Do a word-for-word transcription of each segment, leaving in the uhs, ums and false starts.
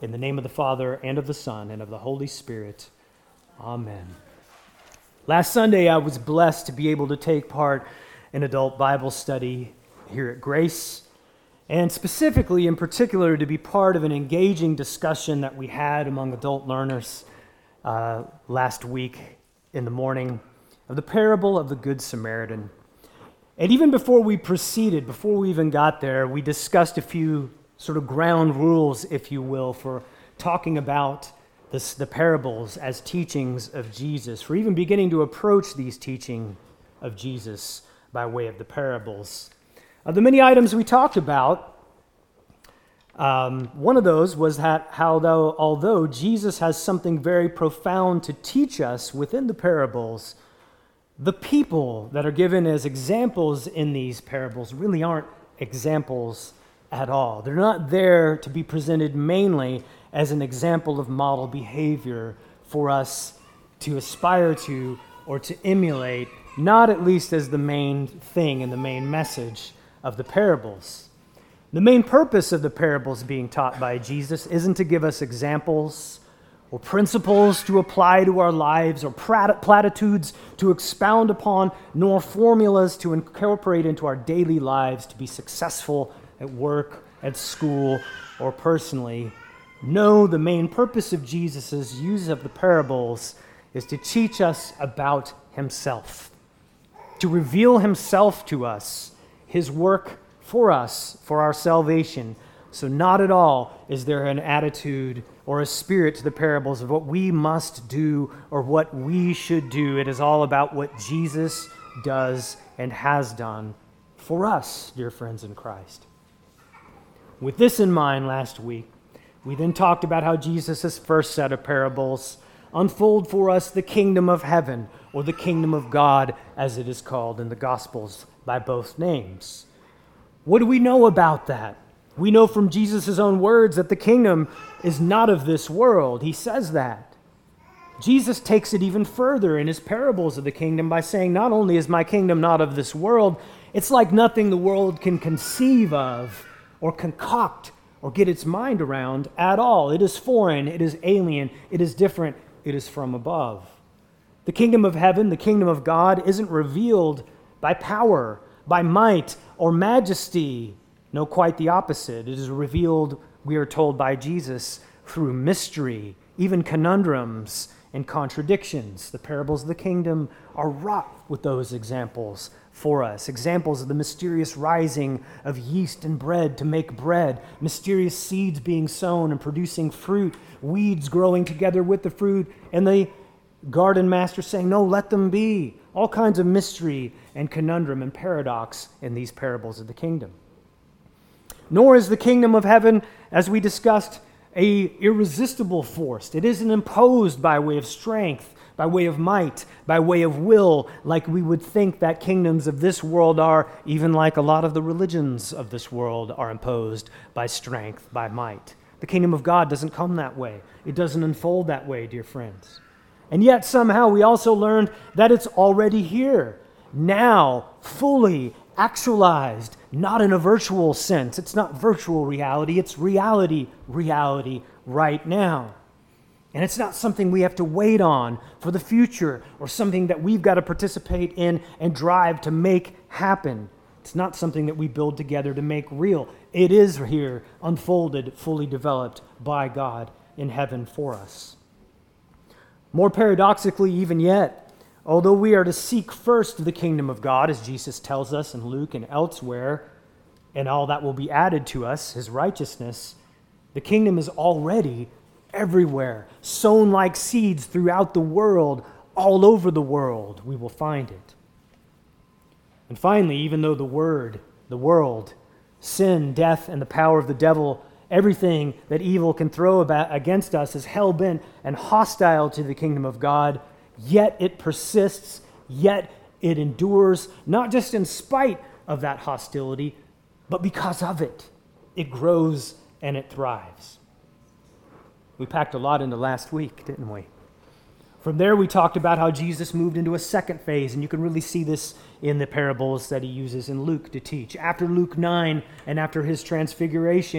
In the name of the Father, and of the Son, and of the Holy Spirit. Amen. Last Sunday, I was blessed to be able to take part in adult Bible study here at Grace, and specifically, in particular, to be part of an engaging discussion that we had among adult learners uh, last week in the morning of the parable of the Good Samaritan. And even before we proceeded, before we even got there, we discussed a few sort of ground rules, if you will, for talking about this, the parables as teachings of Jesus, for even beginning to approach these teachings of Jesus by way of the parables. Of the many items we talked about, um, one of those was that how though, although Jesus has something very profound to teach us within the parables, the people that are given as examples in these parables really aren't examples at all. They're not there to be presented mainly as an example of model behavior for us to aspire to or to emulate, not at least as the main thing and the main message of the parables. The main purpose of the parables being taught by Jesus isn't to give us examples or principles to apply to our lives or platitudes to expound upon, nor formulas to incorporate into our daily lives to be successful at work, at school, or personally. No, the main purpose of Jesus' use of the parables is to teach us about himself, to reveal himself to us, his work for us, for our salvation. So not at all is there an attitude or a spirit to the parables of what we must do or what we should do. It is all about what Jesus does and has done for us, dear friends in Christ. With this in mind, last week, we then talked about how Jesus' first set of parables unfold for us the kingdom of heaven, or the kingdom of God, as it is called in the Gospels by both names. What do we know about that? We know from Jesus' own words that the kingdom is not of this world. He says that. Jesus takes it even further in his parables of the kingdom by saying, not only is my kingdom not of this world, it's like nothing the world can conceive of or concoct or get its mind around at all. It is foreign, it is alien, it is different, it is from above. The kingdom of heaven, the kingdom of God, isn't revealed by power, by might, or majesty. No, quite the opposite. It is revealed, we are told by Jesus, through mystery, even conundrums and contradictions. The parables of the kingdom are wrought with those examples for us. Examples of the mysterious rising of yeast and bread to make bread, mysterious seeds being sown and producing fruit, weeds growing together with the fruit, and the garden master saying, no, let them be. All kinds of mystery and conundrum and paradox in these parables of the kingdom. Nor is the kingdom of heaven, as we discussed, a irresistible force. It isn't imposed by way of strength, by way of might, by way of will, like we would think that kingdoms of this world are, even like a lot of the religions of this world are imposed by strength, by might. The kingdom of God doesn't come that way. It doesn't unfold that way, dear friends. And yet somehow we also learned that it's already here, now, fully actualized, not in a virtual sense. It's not virtual reality, it's reality, reality right now. And it's not something we have to wait on for the future or something that we've got to participate in and drive to make happen. It's not something that we build together to make real. It is here, unfolded, fully developed by God in heaven for us. More paradoxically even yet, although we are to seek first the kingdom of God, as Jesus tells us in Luke and elsewhere, and all that will be added to us, his righteousness, the kingdom is already everywhere, sown like seeds throughout the world, all over the world, we will find it. And finally, even though the word, the world, sin, death, and the power of the devil, everything that evil can throw about against us is hell-bent and hostile to the kingdom of God, yet it persists, yet it endures, not just in spite of that hostility, but because of it. It grows and it thrives. We packed a lot into last week, didn't we? From there, we talked about how Jesus moved into a second phase, and you can really see this in the parables that he uses in Luke to teach. After Luke nine, and after his transfiguration,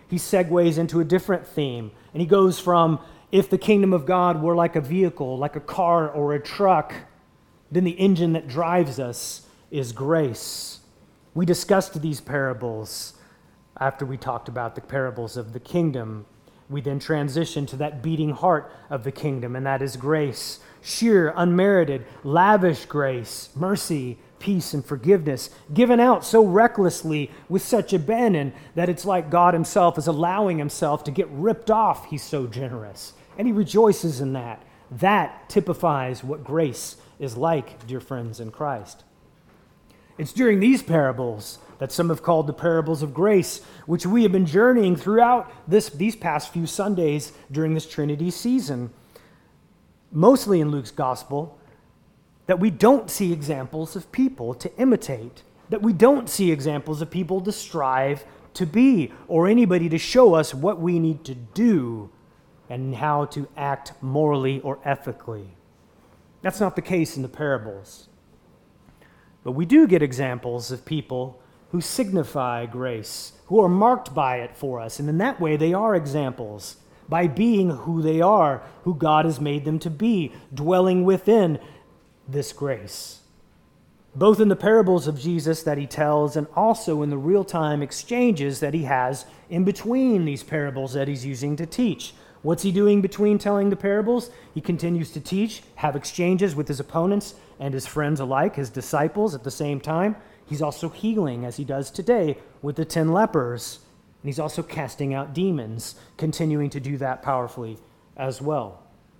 he segues into a different theme. And he goes from, if the kingdom of God were like a vehicle, like a car or a truck, then the engine that drives us is grace. We discussed these parables after we talked about the parables of the kingdom. We then transition to that beating heart of the kingdom, and that is grace. Sheer, unmerited, lavish grace, mercy, peace, and forgiveness, given out so recklessly with such abandon that it's like God himself is allowing himself to get ripped off. He's so generous, and he rejoices in that. That typifies what grace is like, dear friends in Christ. It's during these parables that some have called the parables of grace, which we have been journeying throughout this, these past few Sundays during this Trinity season, mostly in Luke's gospel, that we don't see examples of people to imitate, that we don't see examples of people to strive to be, or anybody to show us what we need to do and how to act morally or ethically. That's not the case in the parables. But we do get examples of people who signify grace, who are marked by it for us. And in that way, they are examples by being who they are, who God has made them to be, dwelling within this grace. Both in the parables of Jesus that he tells and also in the real-time exchanges that he has in between these parables that he's using to teach. What's he doing between telling the parables? He continues to teach, have exchanges with his opponents and his friends alike, his disciples at the same time. He's also healing, as he does today, with the ten lepers. And he's also casting out demons, continuing to do that powerfully as well.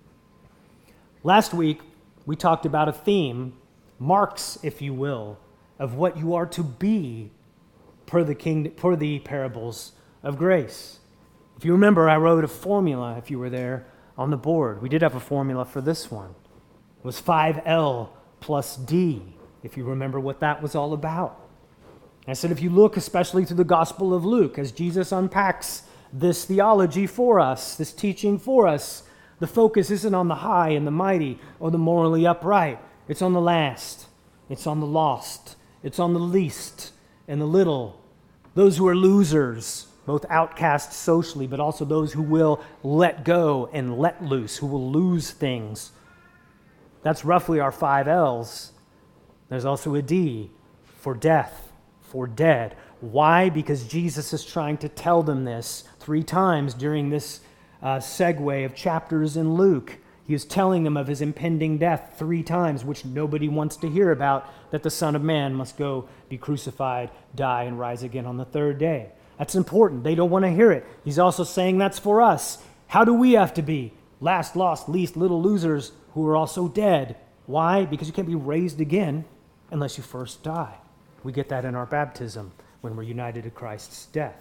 Last week, we talked about a theme, marks, if you will, of what you are to be per the, king, per the parables of grace. If you remember, I wrote a formula, if you were there, on the board. We did have a formula for this one. It was five L plus D, if you remember what that was all about. I said, if you look especially to the Gospel of Luke, as Jesus unpacks this theology for us, this teaching for us, the focus isn't on the high and the mighty or the morally upright. It's on the last. It's on the lost. It's on the least and the little. Those who are losers, both outcasts socially, but also those who will let go and let loose, who will lose things. That's roughly our five L's. There's also a D for death, for dead. Why? Because Jesus is trying to tell them this three times during this uh, segue of chapters in Luke. He is telling them of his impending death three times, which nobody wants to hear about, that the Son of Man must go be crucified, die, and rise again on the third day. That's important. They don't want to hear it. He's also saying that's for us. How do we have to be? Last, lost, least, little losers who are also dead. Why? Because you can't be raised again unless you first die. We get that in our baptism when we're united to Christ's death.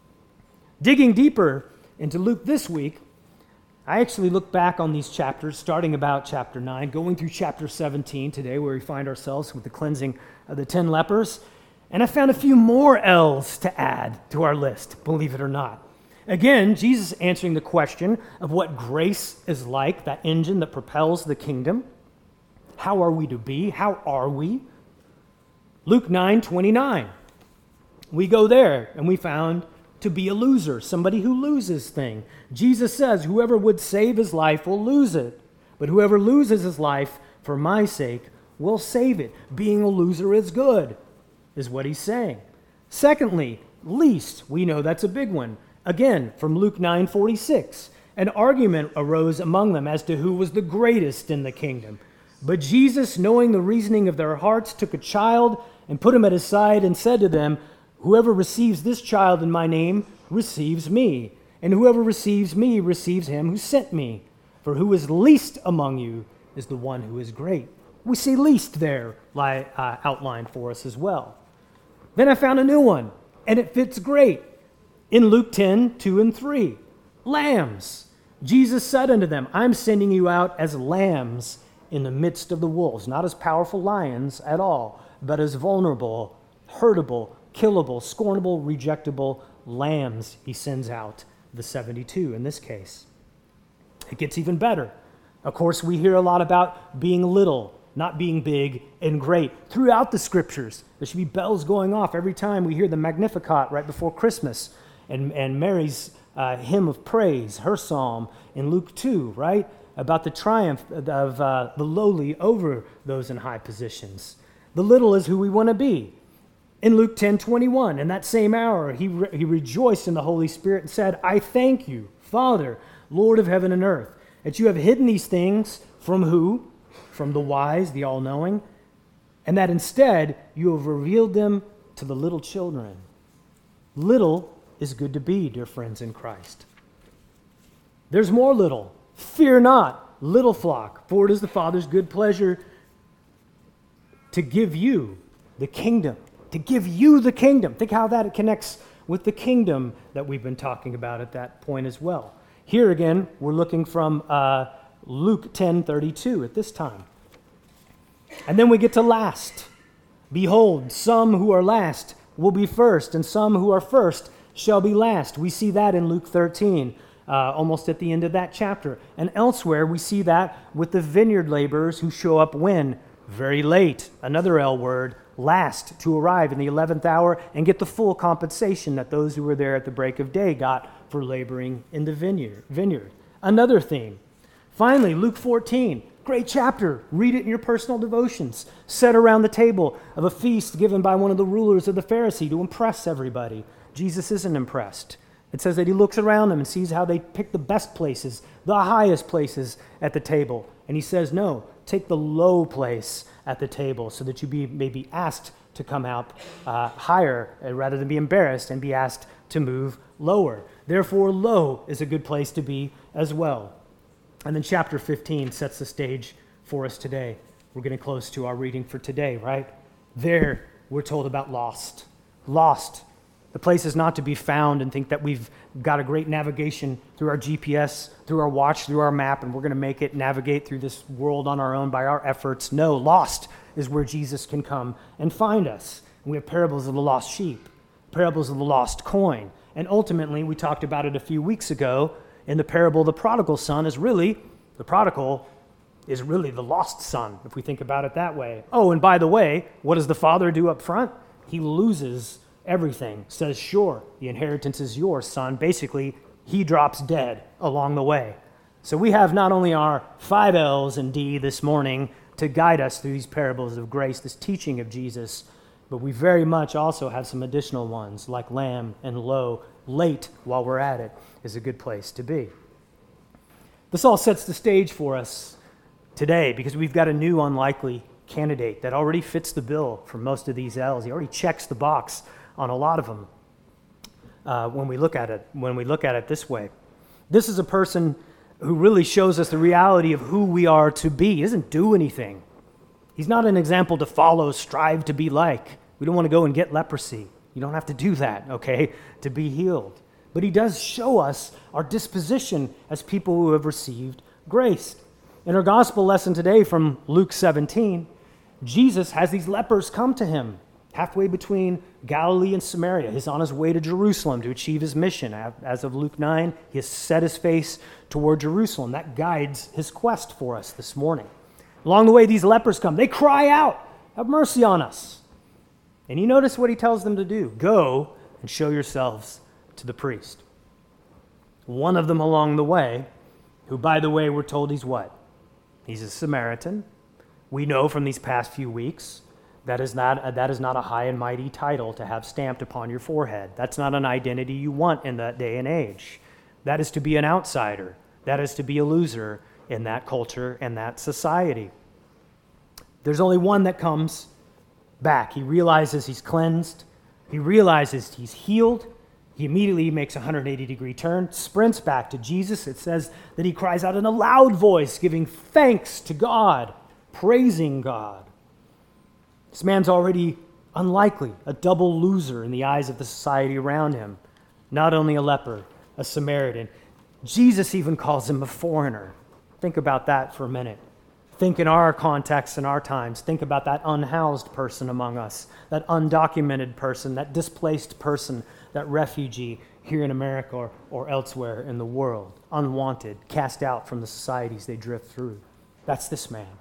Digging deeper into Luke this week, I actually look back on these chapters, starting about chapter nine, going through chapter seventeen today, where we find ourselves with the cleansing of the ten lepers, and I found a few more L's to add to our list, believe it or not. Again, Jesus answering the question of what grace is like, that engine that propels the kingdom. How are we to be? How are we? Luke nine twenty-nine. We go there, and we found to be a loser, somebody who loses things. Jesus says, whoever would save his life will lose it, but whoever loses his life for my sake will save it. Being a loser is good, is what he's saying. Secondly, least. We know that's a big one. Again, from Luke nine forty-six, an argument arose among them as to who was the greatest in the kingdom. But Jesus, knowing the reasoning of their hearts, took a child and put him at his side and said to them, whoever receives this child in my name receives me, and whoever receives me receives him who sent me. For who is least among you is the one who is great. We see least there lie, uh, outlined for us as well. Then I found a new one, and it fits great. In Luke ten, two and three, lambs. Jesus said unto them, I'm sending you out as lambs in the midst of the wolves, not as powerful lions at all, but as vulnerable, hurtable, killable, scornable, rejectable lambs he sends out, the seventy-two in this case. It gets even better. Of course, we hear a lot about being little, not being big and great. Throughout the scriptures, there should be bells going off every time we hear the Magnificat right before Christmas. and, and Mary's uh, hymn of praise, her psalm in Luke two, right? About the triumph of uh, the lowly over those in high positions. The little is who we want to be. In Luke ten twenty-one, in that same hour, he, re- he rejoiced in the Holy Spirit and said, I thank you, Father, Lord of heaven and earth, that you have hidden these things from who? From the wise, the all-knowing, and that instead you have revealed them to the little children. Little is good to be, dear friends in Christ. There's more little. Fear not, little flock, for it is the Father's good pleasure to give you the kingdom. To give you the kingdom. Think how that connects with the kingdom that we've been talking about at that point as well. Here again, we're looking from uh, Luke ten thirty-two at this time. And then we get to last. Behold, some who are last will be first, and some who are first shall be last. We see that in Luke thirteen, uh, almost at the end of that chapter. And elsewhere, we see that with the vineyard laborers who show up when? Very late. Another L word, last, to arrive in the eleventh hour and get the full compensation that those who were there at the break of day got for laboring in the vineyard. vineyard. Another theme. Finally, Luke fourteen. Great chapter. Read it in your personal devotions. Set around the table of a feast given by one of the rulers of the Pharisee to impress everybody. Jesus isn't impressed. It says that he looks around them and sees how they pick the best places, the highest places at the table. And he says, no, take the low place at the table so that you be, may be asked to come out uh, higher uh, rather than be embarrassed and be asked to move lower. Therefore, low is a good place to be as well. And then chapter fifteen sets the stage for us today. We're getting close to our reading for today, right? There, we're told about lost. Lost. The place is not to be found and think that we've got a great navigation through our G P S, through our watch, through our map, and we're going to make it navigate through this world on our own by our efforts. No, lost is where Jesus can come and find us. And we have parables of the lost sheep, parables of the lost coin. And ultimately, we talked about it a few weeks ago, in the parable of the prodigal son is really, the prodigal is really the lost son, if we think about it that way. Oh, and by the way, what does the father do up front? He loses everything. Says, sure, the inheritance is yours, son. Basically, he drops dead along the way. So we have not only our five L's and D this morning to guide us through these parables of grace, this teaching of Jesus, but we very much also have some additional ones like lamb and low. Late while we're at it is a good place to be. This all sets the stage for us today because we've got a new unlikely candidate that already fits the bill for most of these L's. He already checks the box on a lot of them uh, when we look at it, when we look at it this way. This is a person who really shows us the reality of who we are to be. He doesn't do anything. He's not an example to follow, strive to be like. We don't want to go and get leprosy. You don't have to do that, okay, to be healed. But he does show us our disposition as people who have received grace. In our gospel lesson today from Luke seventeen, Jesus has these lepers come to him halfway between Galilee and Samaria. He's on his way to Jerusalem to achieve his mission. As of Luke nine, he has set his face toward Jerusalem. That guides his quest for us this morning. Along the way, these lepers come. They cry out, have mercy on us. And you notice what he tells them to do. Go and show yourselves to the priest. One of them along the way, who, by the way, we're told he's what? He's a Samaritan. We know from these past few weeks that is not a, that is not a high and mighty title to have stamped upon your forehead. That's not an identity you want in that day and age. That is to be an outsider. That is to be a loser in that culture and that society. There's only one that comes back. He realizes he's cleansed. He realizes he's healed. He immediately makes a one hundred eighty degree turn, sprints back to Jesus. It says that he cries out in a loud voice, giving thanks to God, praising God. This man's already unlikely, a double loser in the eyes of the society around him. Not only a leper, a Samaritan. Jesus even calls him a foreigner. Think about that for a minute. Think in our context and our times. Think about that unhoused person among us, that undocumented person, that displaced person, that refugee here in America or, or elsewhere in the world, unwanted, cast out from the societies they drift through. That's this man.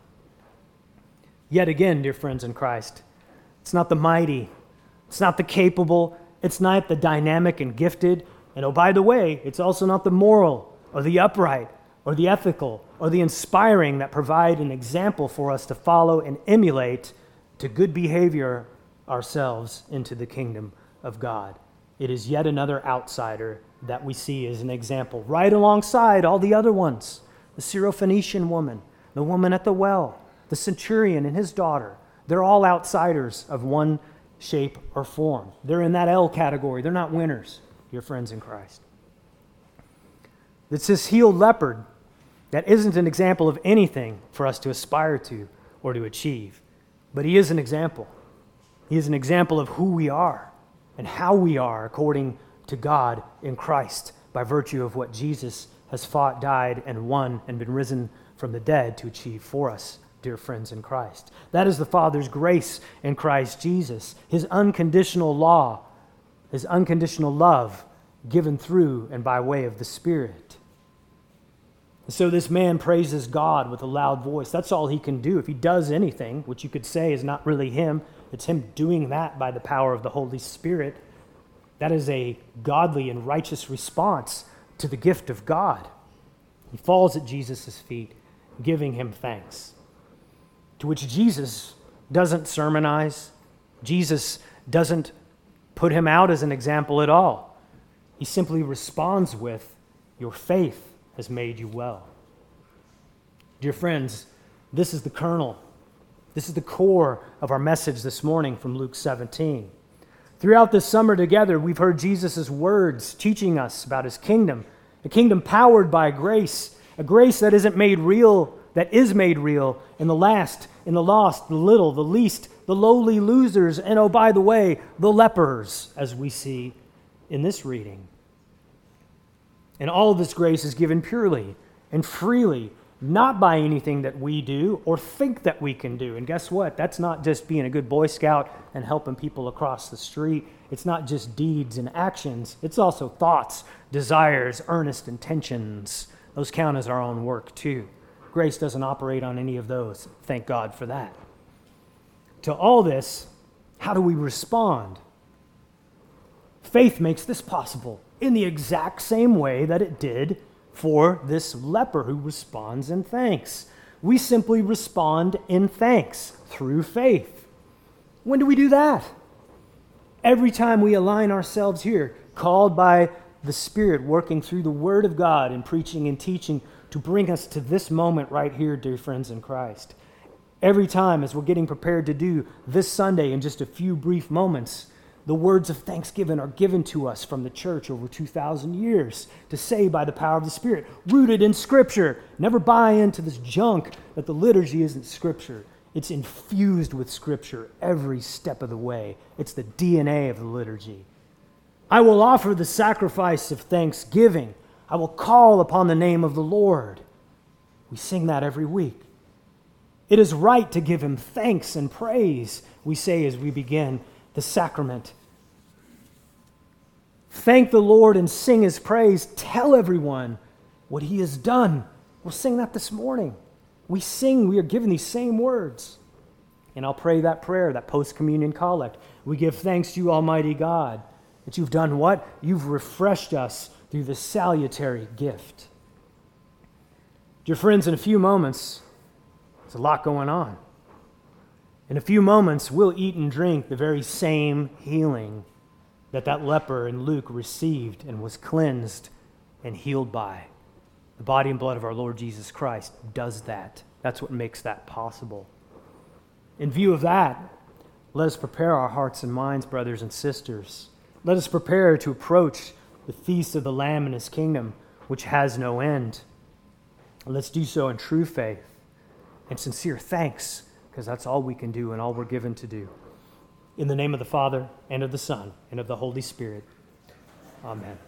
Yet again, dear friends in Christ, it's not the mighty, it's not the capable, it's not the dynamic and gifted And oh, by the way, it's also not the moral or the upright or the ethical or the inspiring that provide an example for us to follow and emulate to good behavior ourselves into the kingdom of God. It is yet another outsider that we see as an example, right alongside all the other ones. The Syrophoenician woman, the woman at the well, the centurion and his daughter. They're all outsiders of one shape or form. They're in that L category. They're not winners, dear friends in Christ. It's this healed leopard that isn't an example of anything for us to aspire to or to achieve. But he is an example. He is an example of who we are and how we are according to God in Christ by virtue of what Jesus has fought, died, and won and been risen from the dead to achieve for us, dear friends in Christ. That is the Father's grace in Christ Jesus, his unconditional law, his unconditional love given through and by way of the Spirit. And so this man praises God with a loud voice. That's all he can do. If he does anything, which you could say is not really him, it's him doing that by the power of the Holy Spirit. That is a godly and righteous response to the gift of God. He falls at Jesus' feet, giving him thanks. To which Jesus doesn't sermonize. Jesus doesn't put him out as an example at all. He simply responds with, "Your faith has made you well." Dear friends, this is the kernel. This is the core of our message this morning from Luke seventeen. Throughout this summer together, we've heard Jesus' words teaching us about his kingdom, a kingdom powered by grace, a grace that isn't made real, that is made real in the last, in the lost, the little, the least, the lowly losers, and oh, by the way, the lepers, as we see in this reading. And all of this grace is given purely and freely, not by anything that we do or think that we can do. And guess what? That's not just being a good Boy Scout and helping people across the street. It's not just deeds and actions. It's also thoughts, desires, earnest intentions. Those count as our own work too. Grace doesn't operate on any of those. Thank God for that. To all this, how do we respond? Faith makes this possible in the exact same way that it did for this leper who responds in thanks. We simply respond in thanks through faith. When do we do that? Every time we align ourselves here, called by the Spirit working through the Word of God and preaching and teaching to bring us to this moment right here, dear friends in Christ. Every time as we're getting prepared to do this Sunday in just a few brief moments, the words of thanksgiving are given to us from the church over two thousand years to say by the power of the Spirit, rooted in Scripture. Never buy into this junk that the liturgy isn't Scripture. It's infused with Scripture every step of the way. It's the D N A of the liturgy. I will offer the sacrifice of thanksgiving. I will call upon the name of the Lord. We sing that every week. It is right to give him thanks and praise, we say as we begin the sacrament. Thank the Lord and sing his praise. Tell everyone what he has done. We'll sing that this morning. We sing, we are given these same words. And I'll pray that prayer, that post-communion collect. We give thanks to you, Almighty God, that you've done what? You've refreshed us through this salutary gift. Dear friends, in a few moments, there's a lot going on. In a few moments, we'll eat and drink the very same healing that that leper in Luke received and was cleansed and healed by. The body and blood of our Lord Jesus Christ does that. That's what makes that possible. In view of that, let us prepare our hearts and minds, brothers and sisters. Let us prepare to approach the feast of the Lamb and his kingdom, which has no end. And let's do so in true faith and sincere thanks, because that's all we can do and all we're given to do. In the name of the Father, and of the Son, and of the Holy Spirit. Amen.